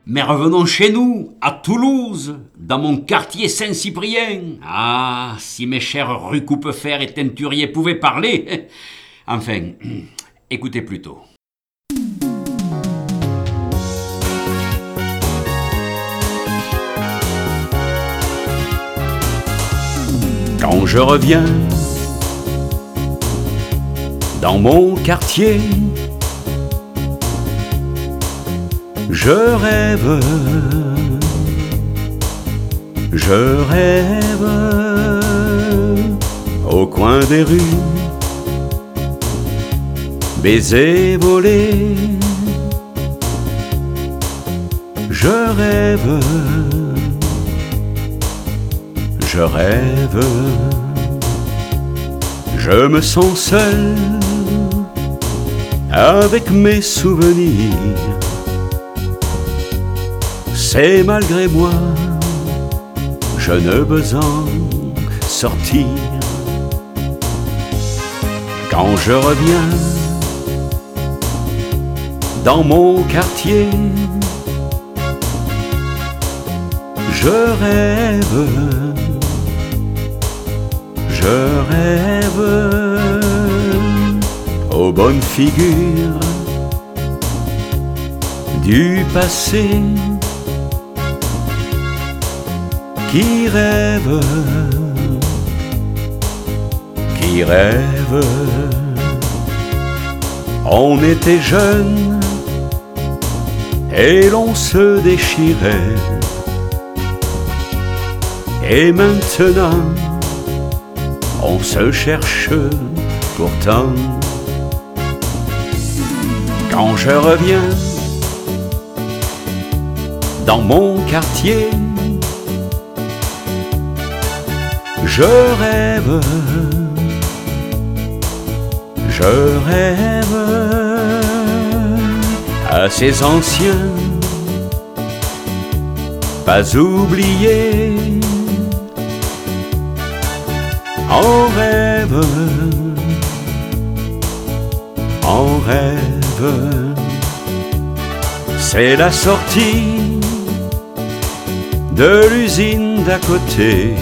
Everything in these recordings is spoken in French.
Mais revenons chez nous, à Toulouse, dans mon quartier Saint-Cyprien. Ah, si mes chères rue Coupefer et Teinturier pouvaient parler. Enfin, écoutez plutôt. Quand je reviens dans mon quartier, je rêve, au coin des rues, baisers volés. Je rêve, je me sens seul avec mes souvenirs. C'est malgré moi, je ne veux en sortir. Quand je reviens dans mon quartier, je rêve, aux bonnes figures du passé qui rêvent, On était jeunes et l'on se déchirait. Et maintenant, on se cherche pourtant. Quand je reviens dans mon quartier, je rêve, à ces anciens pas oubliés. En rêve, c'est la sortie de l'usine d'à côté.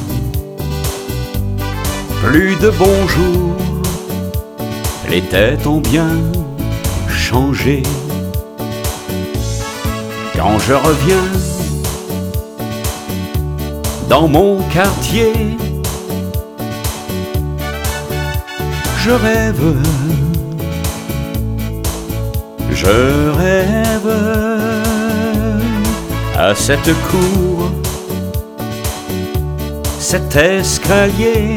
Plus de bonjour, les têtes ont bien changé. Quand je reviens dans mon quartier, je rêve, à cette cour, cet escalier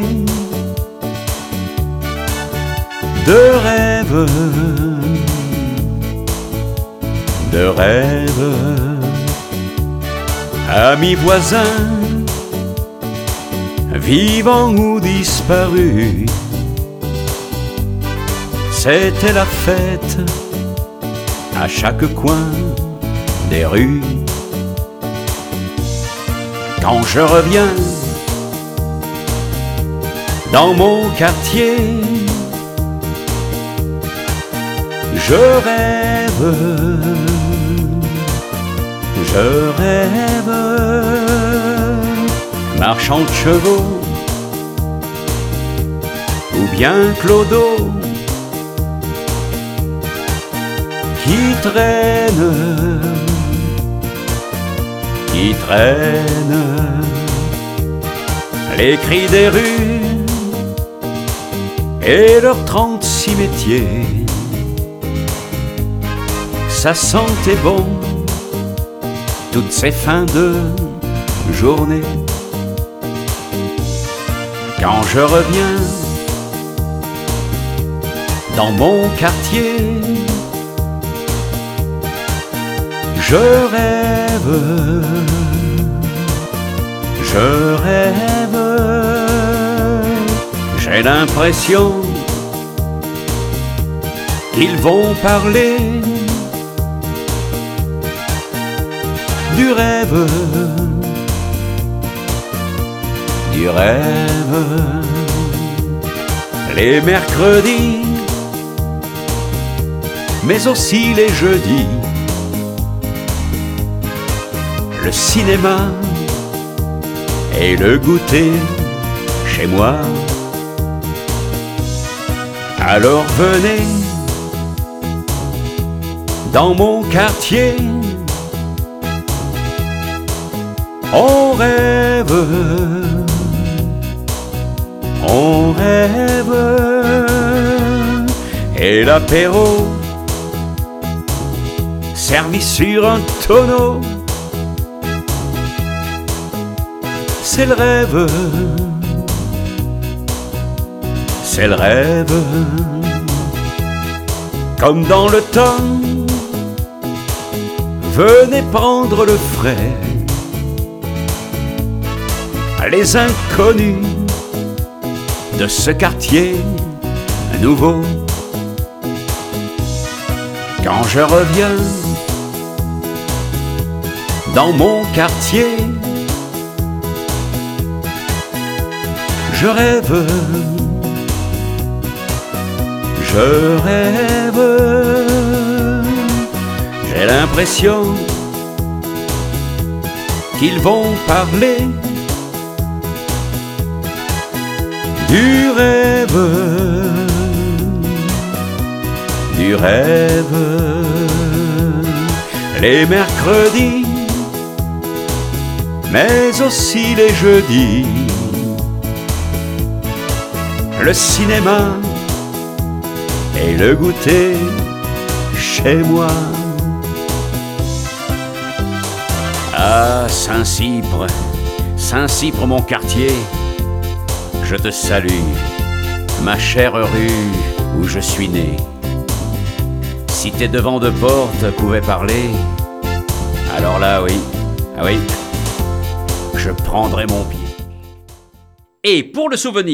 de rêve, amis voisins, vivants ou disparus. C'était la fête à chaque coin des rues. Quand je reviens dans mon quartier, je rêve, marchand de chevaux ou bien clodo qui traîne, les cris des rues et leurs 36 métiers. Ça sentait bon toutes ces fins de journée. Quand je reviens dans mon quartier, je rêve, j'ai l'impression qu'ils vont parler du rêve, les mercredis, mais aussi les jeudis. le cinéma et le goûter chez moi. Alors venez dans mon quartier, on rêve, on rêve, et l'apéro servi sur un tonneau, c'est le rêve, c'est le rêve. Comme dans le temps, venez prendre le frais, les inconnus de ce quartier nouveau. Quand je reviens dans mon quartier, je rêve, je rêve. J'ai l'impression qu'ils vont parler du rêve, du rêve. Les mercredis, mais aussi les jeudis, le cinéma et le goûter chez moi. Ah, Saint-Cypre, Saint-Cypre mon quartier, je te salue, ma chère rue où je suis né. Si tes devants de porte pouvaient parler, alors là oui, ah oui, je prendrais mon pied. Et pour le souvenir